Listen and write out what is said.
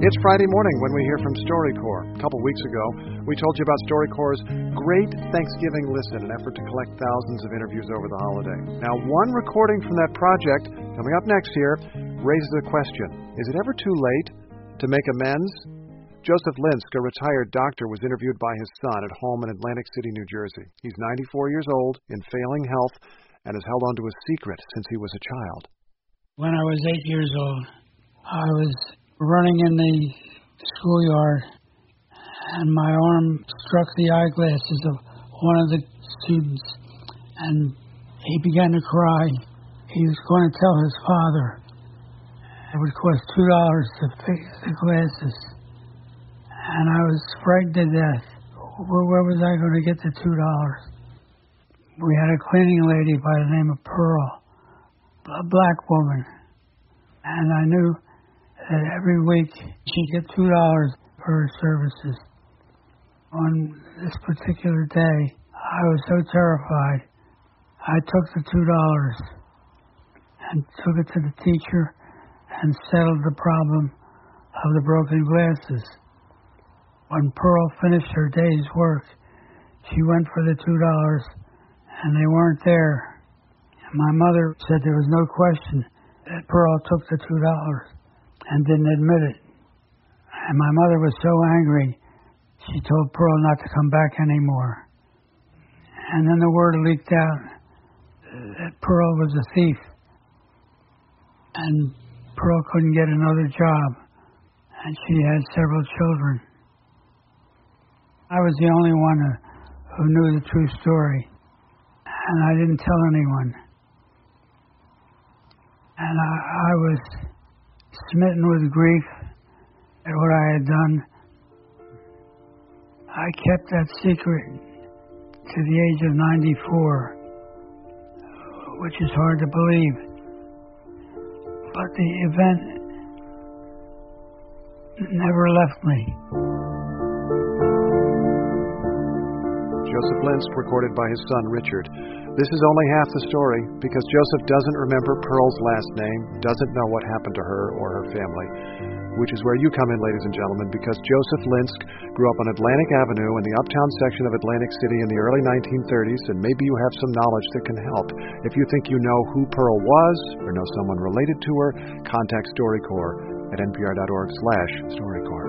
It's Friday morning when we hear from StoryCorps. A couple weeks ago, we told you about StoryCorps' Great Thanksgiving Listen, an effort to collect thousands of interviews over the holiday. Now, one recording from that project, coming up next here, raises a question. Is it ever too late to make amends? Joseph Linsk, a retired doctor, was interviewed by his son at home in Atlantic City, New Jersey. He's 94 years old, in failing health, and has held on to a secret since he was a child. When I was 8 years old, I was running in the schoolyard, and my arm struck the eyeglasses of one of the students, and he began to cry. He was going to tell his father it would cost $2 to fix the glasses, and I was frightened to death. Where was I going to get the $2? We had a cleaning lady by the name of Pearl, a black woman, and I knew that every week she'd get $2 for her services. On this particular day, I was so terrified, I took the $2 and took it to the teacher and settled the problem of the broken glasses. When Pearl finished her day's work, she went for the $2 and they weren't there. And my mother said there was no question that Pearl took the $2 and didn't admit it. And my mother was so angry, she told Pearl not to come back anymore. And then the word leaked out that Pearl was a thief. And Pearl couldn't get another job. And she had several children. I was the only one who knew the true story. And I didn't tell anyone. And I was smitten with grief at what I had done. I kept that secret to the age of 94, which is hard to believe. But the event never left me. Joseph Linsk, recorded by his son Richard. This is only half the story, because Joseph doesn't remember Pearl's last name, doesn't know what happened to her or her family, which is where you come in, ladies and gentlemen, because Joseph Linsk grew up on Atlantic Avenue in the uptown section of Atlantic City in the early 1930s, and maybe you have some knowledge that can help. If you think you know who Pearl was, or know someone related to her, contact StoryCorps at npr.org/StoryCorps.